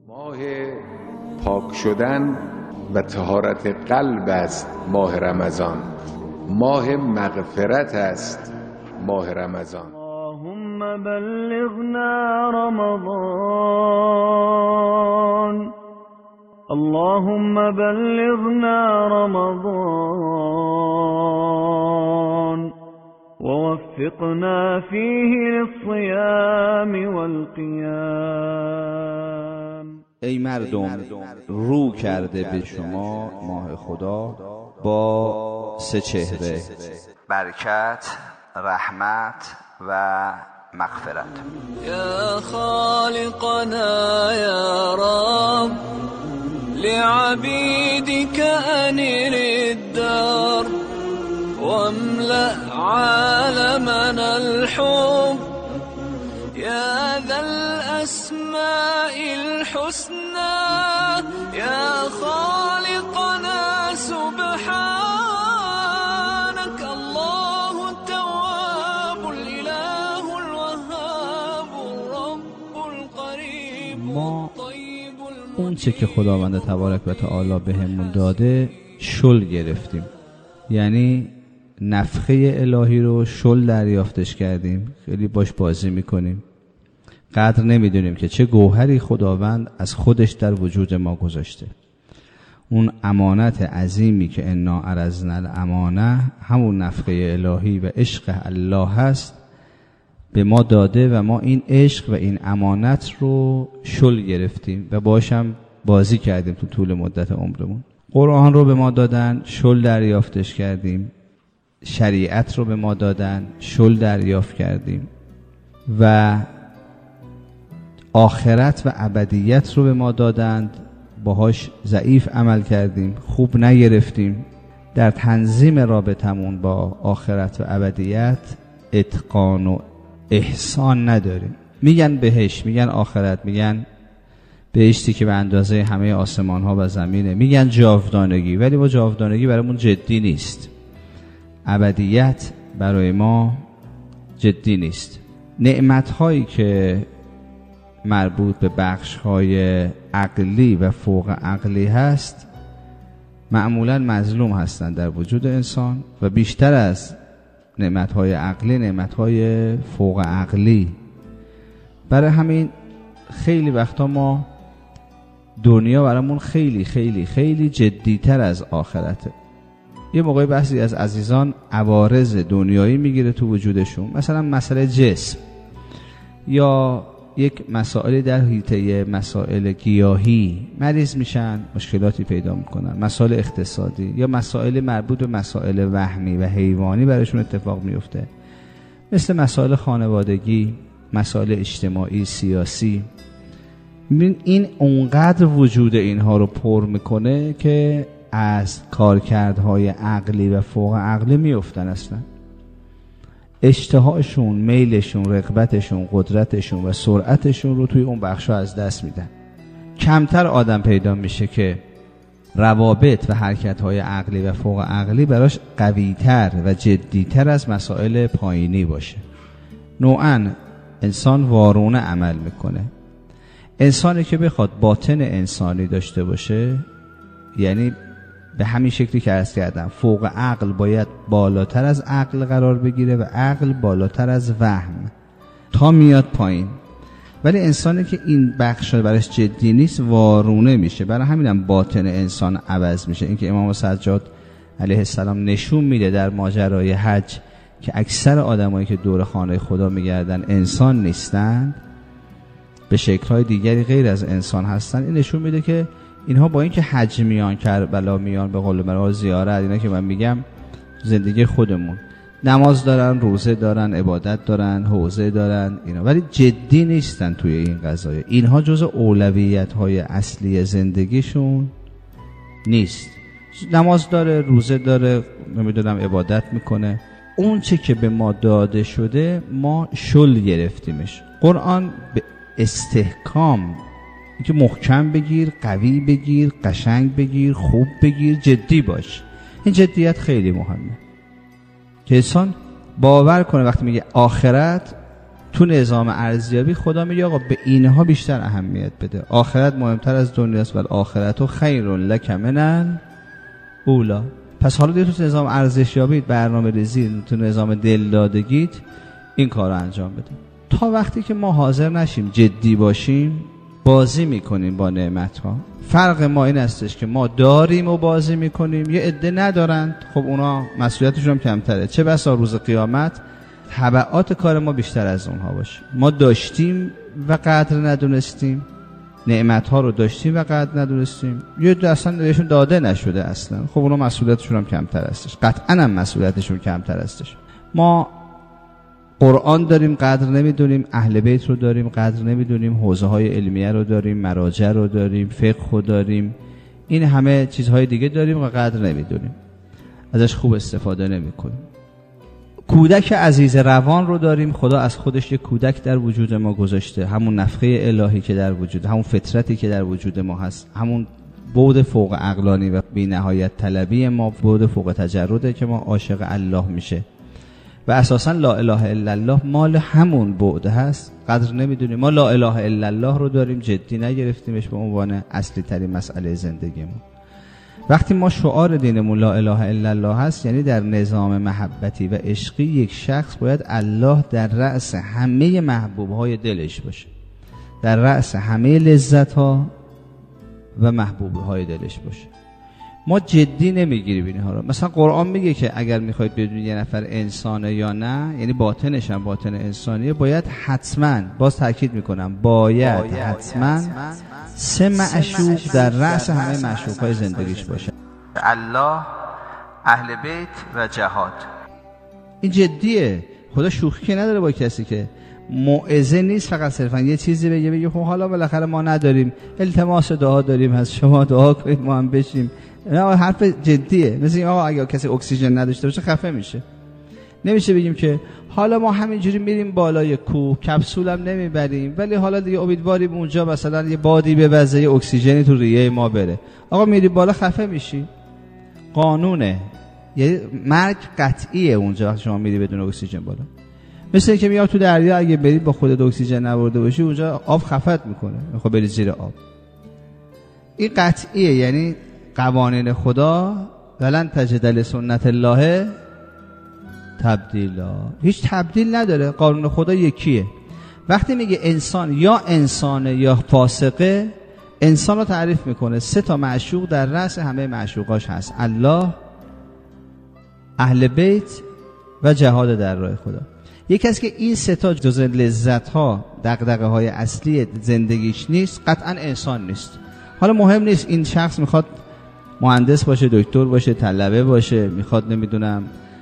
ماه پاک شدن و طهارت قلب است ماه رمضان، ماه مغفرت است ماه رمضان. اللهم بلغنا رمضان، اللهم بلغنا رمضان ووفقنا فيه للصيام والقيام. ای مردم، رو کرده به شما ماه خدا با سه چهره: برکت، رحمت و مغفرت. یا خالقنا یا رب لعبیدك انیر الدار واملأ عالمنا الحب يا ذا الأسماء الحسنى يا خالقنا سبحانك الله التواب الإله الوهاب الرب القريب الطيب اون چه که خداوند تبارک و تعالی بهمون داده شل گرفتیم، یعنی نفخه الهی رو شل دریافتش کردیم، خیلی باش بازی میکنیم، قدر نمیدونیم که چه گوهری خداوند از خودش در وجود ما گذاشته. اون امانت عظیمی که انا عرضنا الامانه، همون نفخه الهی و عشق الله هست، به ما داده و ما این عشق و این امانت رو شل گرفتیم و باشم بازی کردیم تو طول مدت عمرمون. قرآن رو به ما دادن، شل دریافتش کردیم. شریعت رو به ما دادن، شل دریافت کردیم. و آخرت و ابدیت رو به ما دادند، باهاش ضعیف عمل کردیم، خوب نگرفتیم. در تنظیم رابطمون با آخرت و ابدیت اتقان و احسان نداریم. میگن بهشت، میگن آخرت، میگن بهشتی که به اندازه همه آسمان ها و زمینه، میگن جاودانگی، ولی با جاودانگی برامون جدی نیست. ابدیت برای ما جدی نیست. نعمت هایی که مربوط به بخش های عقلی و فوق عقلی هست معمولا مظلوم هستند در وجود انسان و بیشتر از نعمت های عقلی نعمت های فوق عقلی. برای همین خیلی وقتا ما دنیا برامون خیلی خیلی خیلی جدیتر از آخرته. یه موقعی بعضی از عزیزان عوارض دنیایی میگیره تو وجودشون، مثلا مسئله جسم یا یک مسائلی در حیطه مسائل گیاهی، مریض میشن، مشکلاتی پیدا میکنن، مسائل اقتصادی یا مسائل مربوط به مسائل وهمی و حیوانی براشون اتفاق میفته، مثل مسائل خانوادگی، مسائل اجتماعی، سیاسی. این اونقدر وجود اینها رو پر میکنه که از کارکردهای عقلی و فوق عقلی میفتن. اصلا اشتهاشون، میلشون، رغبتشون، قدرتشون و سرعتشون رو توی اون بخشا از دست میدن. کمتر آدم پیدا میشه که روابط و حرکتهای عقلی و فوق عقلی براش قویتر و جدیتر از مسائل پایینی باشه. نوعاً انسان وارونه عمل میکنه. انسانی که بخواد باطن انسانی داشته باشه، یعنی به همین شکلی که عرض کردم، فوق عقل باید بالاتر از عقل قرار بگیره و عقل بالاتر از وهم تا میاد پایین. ولی انسانی که این بخش براش جدی نیست وارونه میشه. برای همینم باطن انسان عوض میشه. اینکه امام سجاد علیه السلام نشون میده در ماجرای حج که اکثر آدمایی که دور خانه خدا میگردن انسان نیستن، به شکل‌های دیگری غیر از انسان هستن. این نشون میده که اینها با اینکه حج میان، کربلا میان، به قول مرا زیارت، اینا که من میگم زندگی خودمون، نماز دارن، روزه دارن، عبادت دارن، حوزه دارن، اینا، ولی جدی نیستن توی این قضايا. اینها جزء اولویت‌های اصلی زندگیشون نیست. نماز داره، روزه داره، نمیدونم عبادت میکنه، اون چه که به ما داده شده ما شل گرفتیمش. قرآن به استحکام، اینکه محکم بگیر، قوی بگیر، قشنگ بگیر، خوب بگیر، جدی باش. این جدیت خیلی مهمه که انسان باور کنه وقتی میگه آخرت تو نظام ارزیابی خدا میگه آقا به اینها بیشتر اهمیت بده، آخرت مهمتر از دنیاست، ولی آخرت خیر لک من اولا. پس حالا دیگه تو نظام ارزشیابی، برنامه ریزی، تو نظام دلدادگیت این کار رو انجام بده. تا وقتی که ما حاضر نشیم جدی باشیم بازی میکنیم با نعمت‌ها. فرق ما این استش که ما داریم و بازی میکنیم، یه عده ندارن، خب اونا مسئولیتشون هم کمتره، چه بسا روز قیامت تبعات کار ما بیشتر از اونها باشه. ما داشتیم و قدر ندونستیم، نعمت‌ها رو داشتیم و قدر ندونستیم، یه اصلا بهشون داده نشده اصلا، خب اونا مسئولیتشون هم کمتر استش، قطعاً هم مسئولیتشون کمتر استش. ما قرآن داریم قدر نمیدونیم، اهل بیت رو داریم قدر نمیدونیم، حوزه‌های علمیه رو داریم، مراجع رو داریم، فقه رو داریم، این همه چیزهای دیگه داریم و قدر نمیدونیم، ازش خوب استفاده نمی‌کنیم. کودک عزیز روان رو داریم، خدا از خودش یک کودک در وجود ما گذاشته، همون نفخه الهی که در وجود، همون فطرتی که در وجود ما هست، همون بعد فوق عقلانی و بی نهایت طلبی ما، بعد فوق تجرده که ما عاشق الله میشه و اساسا لا اله الا الله مال همون بعد هست، قدر نمیدونیم. ما لا اله الا الله رو داریم، جدی نگرفتیمش به عنوان اصلی ترین مسئله زندگیمون. وقتی ما شعار دینمون لا اله الا الله هست، یعنی در نظام محبتی و عشقی یک شخص باید الله در رأس همه محبوبهای دلش باشه، در رأس همه لذت‌ها و محبوبهای دلش باشه. ما جدی نمیگیریم اینها رو. مثلا قرآن میگه که اگر میخواید بدونید یه نفر انسانه یا نه، یعنی باطنش هم باطن انسانیه، باید حتما، باز تاکید میکنم، باید حتما 3 معشوق در رأس همه معشوقهای زندگیش باشه: الله، اهل بیت و جهاد. این جدیه، خدا شوخی که نداره با کسی که موعظه نیست فقط صرفا یه چیزی بگه خب حالا بالاخره ما نداریم، التماس دعا داریم، از شما دعا کنید ما هم بشیم. نه، حرف جدیه. مثل این آقا اگه کسی اکسیژن نداشته باشه خفه میشه. نمیشه بگیم که حالا ما همینجوری میریم بالای کوه، کپسول هم نمیبریم، ولی حالا دیگه امیدواریم اونجا مثلا یه بادی بوزه، یه اکسیژنی تو ریه ما بره. آقا میری بالا خفه میشی، قانونه، یعنی مرگ قطعیه اونجا وقتی شما میری بدون اکسیژن بالا. مثل اینکه میگم تو دریا اگه بری با خودت اکسیژن نبرده باشی، اونجا آب خفت میکنه، خب بری زیر آب. این قطعیه، یعنی قوانین خدا ولن تجد لسنت الله تبدیلا، هیچ تبدیل نداره، قانون خدا یکیه. وقتی میگه انسان یا انسانه یا فاسقه، انسان رو تعریف میکنه 3 تا معشوق در رأس همه معشوقاش هست: الله، اهل بیت و جهاد در راه خدا. یکی از که این 3 تا جزء لذت ها، دغدغه های اصلی زندگیش نیست، قطعا انسان نیست. حالا مهم نیست این شخص میخواد مهندس باشه، دکتر باشه، طلبه باشه، میخواد نمیدونم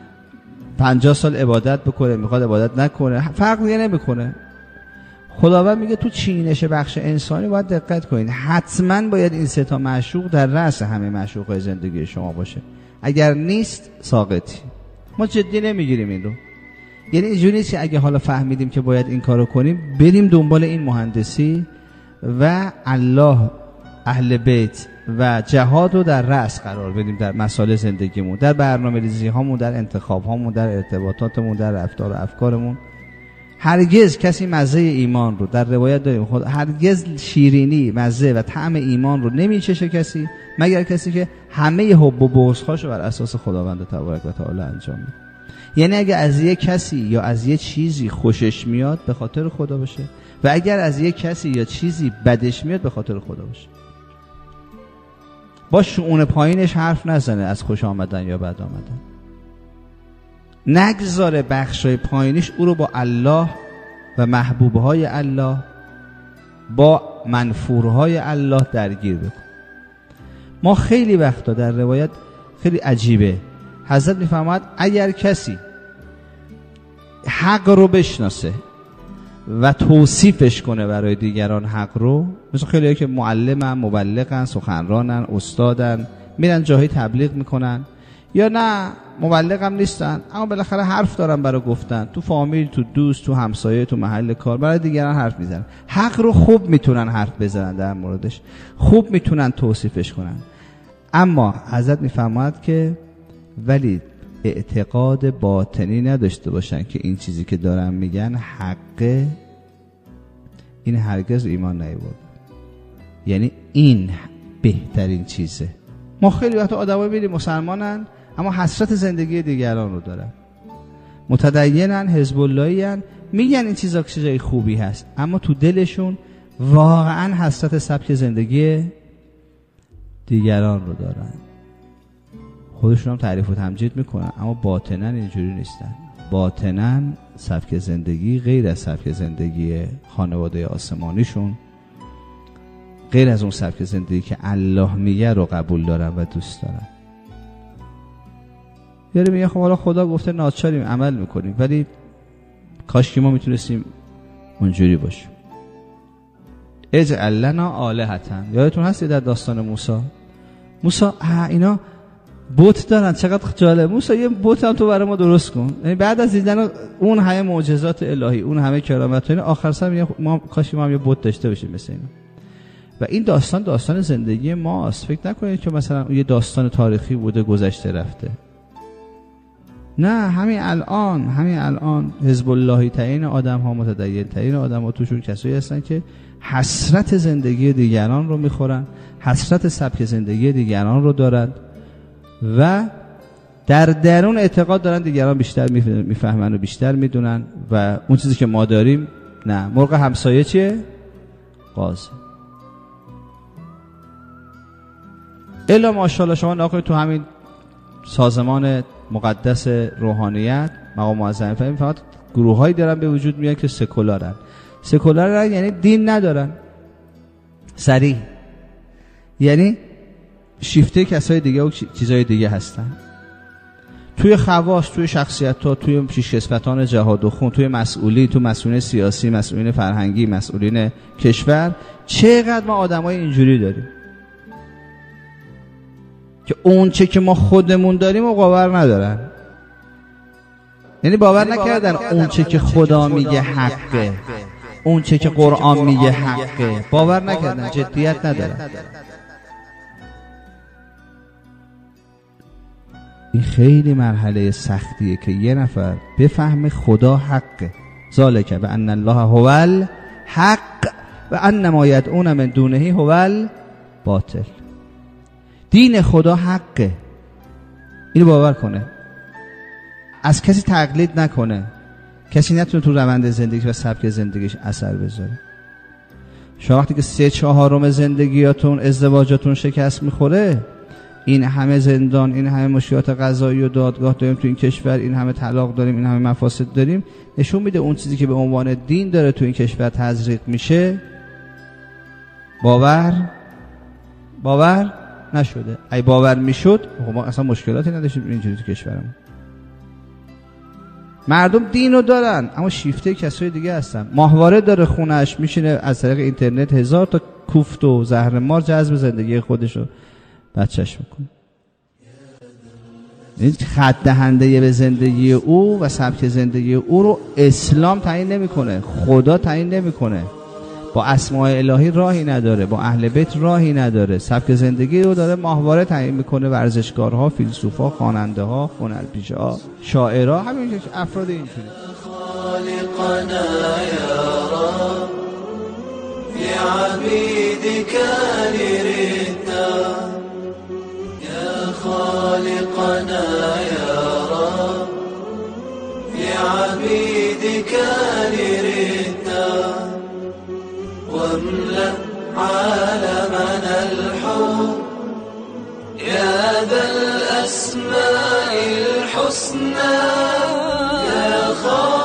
50 سال عبادت بکنه، میخواد عبادت نکنه، فرق نمیکنه. خداوند میگه تو چینش بخش انسانی باید دقت کنید، حتما باید این 3 تا معشوق در رأس همه معشوقهای زندگی شما باشه، اگر نیست ساقطی. ما جدی نمیگیریم این رو. یعنی اینجوری نیست که اگه حالا فهمیدیم که باید این کارو کنیم بریم دنبال این مهندسی و الله، اهل بیت و جهاد رو در رأس قرار بدیم در مسائل زندگیمون، در برنامه ریزی هامون، در انتخاب هامون، در ارتباطاتمون، در رفتار و افکارمون. هرگز کسی مزه ایمان رو، در روایت داریم خود هرگز شیرینی، مزه و طعم ایمان رو نمیچشه کسی مگر کسی که همه حب و بغض‌هاشو بر اساس خداوند تبارک و تعالی انجام میده. یعنی اگه از یک کسی یا از یک چیزی خوشش میاد به خاطر خدا باشه و اگر از یک کسی یا چیزی بدش میاد به خاطر خدا باشه. با شؤون پایینش حرف نزنه از خوش آمدن یا بد آمدن. نگذاره بخشای پایینش او رو با الله و محبوبهای الله، با منفورهای الله درگیر بکن. ما خیلی وقتا در روایت خیلی عجیبه، حضرت میفرماد اگر کسی حق رو بشناسه و توصیفش کنه برای دیگران حق رو، مثل خیلی‌ها که معلمن، مبلغن، سخنرانن، استادن، میرن جاهای تبلیغ میکنن، یا نه مبلغ هم نیستن اما بالاخره حرف دارن برای گفتن، تو فامیل، تو دوست، تو همسایه، تو محل کار برای دیگران حرف میزنن. حق رو خوب میتونن حرف بزنن در موردش، خوب میتونن توصیفش کنن، اما حضرت میفرماد که ولی اعتقاد باطنی نداشته باشن که این چیزی که دارن میگن حقه، این هرگز ایمان نیاورد. یعنی این بهترین چیزه. ما خیلی وقت آدمایی می‌بینیم مسلمانن اما حسرت زندگی دیگران رو دارن، متدینن، حزب اللهی‌ان، میگن این چیزا چیزای خوبی هست اما تو دلشون واقعا حسرت سبک زندگی دیگران رو دارن. خودشون هم تعریف و تمجید میکنن اما باطناً اینجوری نیستن. باطناً سبک زندگی غیر از سبک زندگی خانواده آسمانیشون، غیر از اون سبک زندگی که الله میگه رو قبول دارن و دوست دارن. یعنی میگه خب حالا خدا گفته ناچاریم عمل میکنیم، ولی کاش که ما میتونستیم اونجوری باشیم. اجعل لنا آلهة. یادتون هست در داستان موسی اینا بت دارن، چقدر جالب. موسی یه بت هم تو برای ما درست کن. یعنی بعد از دیدن اون همه معجزات الهی، اون همه کرامت، اینا آخر سر میگه ما کاش ما هم یه بت داشته باشیم مثل اینا. و این داستان زندگی ماست. فکر نکنید که مثلا یه داستان تاریخی بوده گذشته رفته. نه، همین الان حزب اللهی ترین آدم ها، متدین ترین آدم ها توشون کسایی هستن که حسرت زندگی دیگران رو میخورن، حسرت سبک زندگی دیگران رو دارن و در درون اعتقاد دارن دیگران بیشتر میفهمن و بیشتر میدونن و اون چیزی که ما داریم نه. مرغ همسایه چیه؟ قاز. الا ماشاءالله شما ناکنید تو همین سازمان مقدس روحانیت مقام معظم فهمید فقط گروه‌هایی دارن به وجود میاد که سکولارن یعنی دین ندارن. صریح یعنی شیفته کسای دیگه و چیزای دیگه هستن. توی خواص، توی شخصیت‌ها، توی پیشکسوتان جهاد و خون، توی مسئولین سیاسی، مسئولین فرهنگی، مسئولین کشور، چقدر ما آدمای اینجوری داریم که اون چه که ما خودمون داریم و باور ندارن. یعنی باور نکردن اون چه که خدا میگه حقه، اون چه که قرآن میگه حقه، باور نکردن، جدیت ندارن. این خیلی مرحله سختیه که یه نفر بفهمه خدا حقه. ذالک بأن الله هو الحق و ان ما یدعون من دونه هو الباطل. دین خدا حقه، اینو باور کنه، از کسی تقلید نکنه، کسی نتونه تو روند زندگیش و سبک زندگیش اثر بذاره. شما وقتی که 3/4 زندگیاتون، ازدواجاتون شکست میخوره، این همه زندان، این همه مشکلات قضایی و دادگاه داریم تو این کشور، این همه طلاق داریم، این همه مفاسد داریم، نشون میده اون چیزی که به عنوان دین داره تو این کشور تزریق میشه باور نشده. ای باور میشد ما اصلا مشکلاتی نداشتیم اینجوری تو کشورمون. مردم دینو دارن اما شیفته کسای دیگه هستن. ماهواره داره خونش، میشینه از طریق اینترنت 1000 تا کوفت و زهرمار جذب زندگی خودشو بچهش میکنه. این خط دهنده به زندگی او و سبک زندگی او رو اسلام تعیین نمیکنه، خدا تعیین نمیکنه، با اسماء الهی راهی نداره، با اهل بیت راهی نداره. سبک زندگی رو داره ماهواره تعیین میکنه، ورزشکارها، فیلسوفا، خواننده ها، هنرپیشه ها، شاعرها، همین افراد اینجوری. خالقنا یا رب بعبیدک نريدا یا خالقنا یا رب بعبیدک نريدا واملأ عالمنا الحب يا ذا الأسماء الحسنى يا خالق